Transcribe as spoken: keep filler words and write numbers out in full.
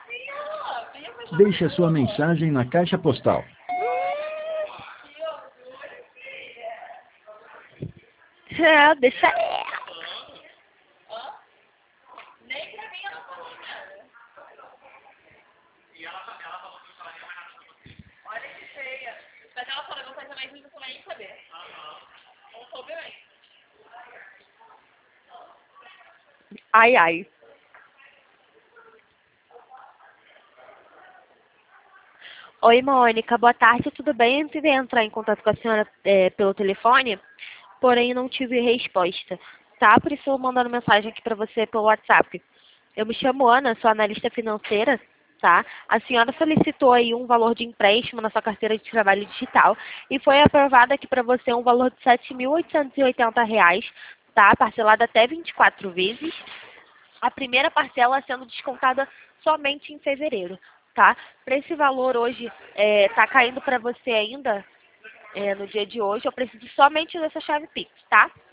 Deixe a sua mensagem na caixa postal. É, deixa ela. Olha que feia. Mas ela falou, vou fazer mais isso pra nem saber. Não soube bem. Ai, ai. Oi, Mônica, boa tarde, tudo bem? Eu tentei entrar em contato com a senhora é, pelo telefone, porém não tive resposta, tá? Por isso eu mandando mensagem aqui pra você pelo WhatsApp. Eu me chamo Ana, sou analista financeira, tá? A senhora solicitou aí um valor de empréstimo na sua carteira de trabalho digital e foi aprovado aqui pra você um valor de sete mil oitocentos e oitenta reais, tá? Parcelado até vinte e quatro vezes. A primeira parcela sendo descontada somente em fevereiro, tá? Para esse valor hoje é, tá caindo para você ainda, é, no dia de hoje, eu preciso somente dessa chave Pix, tá?